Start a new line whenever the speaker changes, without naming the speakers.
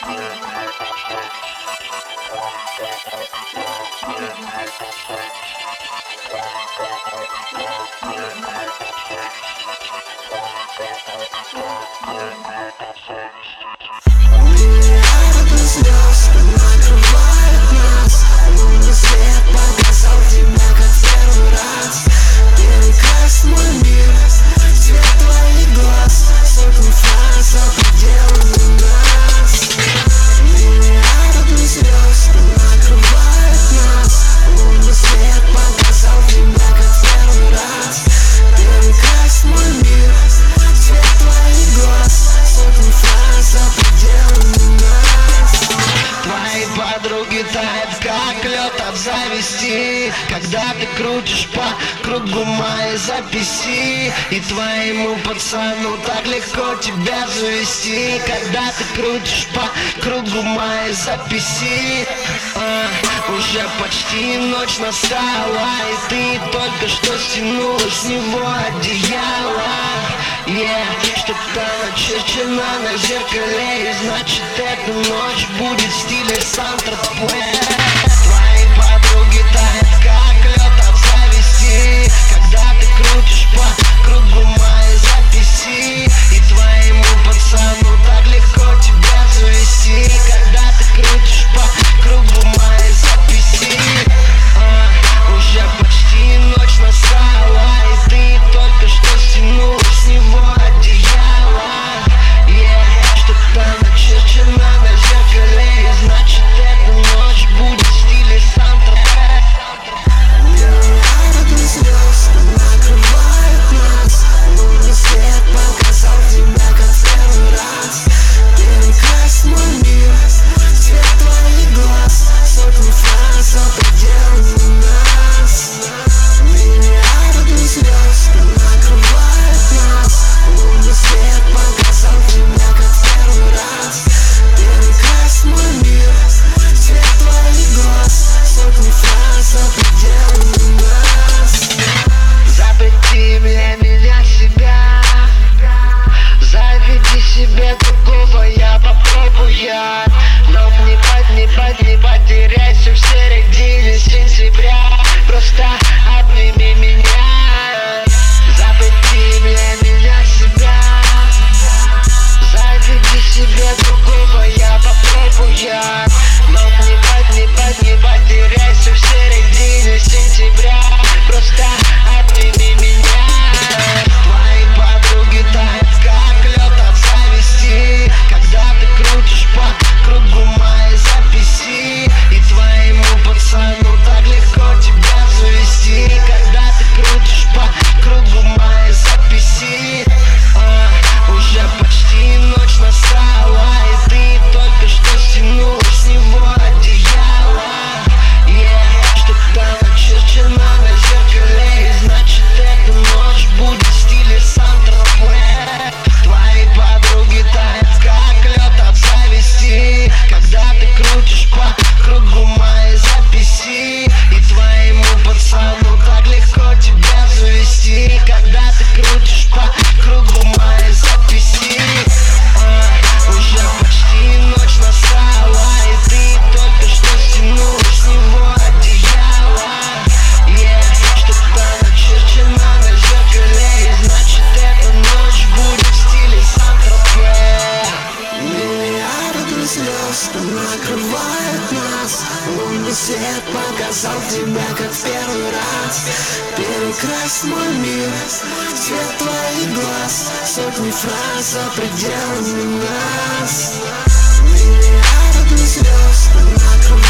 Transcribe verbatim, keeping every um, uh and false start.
Миллиарды звезд накрывают нас. Лунный свет показал тебя как первый раз. Перекрась мой мир в цвет твоих глаз. Сотни фраз за пределами нас. Миллиарды звезд накрывают нас. Лунный свет показал тебя как первый раз. Перекрась мой мир в цвет твоих глаз. Сотни фраз за пределами нас.
Твои подруги тают, как лед от зависти, когда ты крутишь по кругу мои записи. И твоему пацану так легко тебя завести, когда ты крутишь по кругу мои записи. а, Уже почти ночь настала, и ты только что стянула с него одеяло. Yeah, что-то начерчено на зеркале, и значит эта ночь будет в стиле Санта-Фе. Твои подруги тают, как лед от зависти, когда ты крутишь по кругу мои записи. И твоему пацану так легко тебя завести, когда ты крутишь по кругу мои записи. а, Уже почти ночь настала, и ты только что стянула с него одеяло. Yeah, что-то начерчено на зеркале, и значит эта ночь будет в стиле Санта-Фе.
Миллиарды звезд накрывают нас. Лунный свет показал тебя как первый раз. Перекрась мой мир в цвет твоих глаз. Сотни фраз за пределами нас. Миллиарды звезд накрывают нас. Лунный свет показал тебя как первый раз. Перекрась мой мир в цвет твоих глаз. Сотни фраз за пределами нас.
Запрети мне меня себя, заведи себе другого, я попробую. Но не под, не под, не потеряйся в середине сентября. Просто обними меня. Запрети мне меня себя, заведи себе другого, я попробую. Но не под, не под, не потеряйся в середине сентября. Просто обними меня. Твои подруги тают, как лед от зависти, когда ты крутишь по кругу мои записи. И твоему пацану так легко тебя завести, когда ты крутишь по кругу мои записи. а, Уже почти ночь настала, и ты только что стянула с него одеяло. Yeah, что-то начерчено на зеркале, и значит эта ночь будет в стиле Санта-Фе. Твои подруги тают, как лед от зависти, когда ты крутишь по кругу мои записи. И твоему пацану так легко тебя завести, когда ты крутишь по кругу мои записи. а, Уже почти ночь настала, и ты только что стянула с него одеяло. Yeah, что-то начерчено на зеркале, и значит эта ночь будет в стиле Санта-Фе.
Миллиарды звезд накрывают нас. Лунный свет показал тебя как первый раз. Перекрась мой мир в цвет твоих глаз. Сотни фраз за пределами нас. Миллиарды звезд накрывают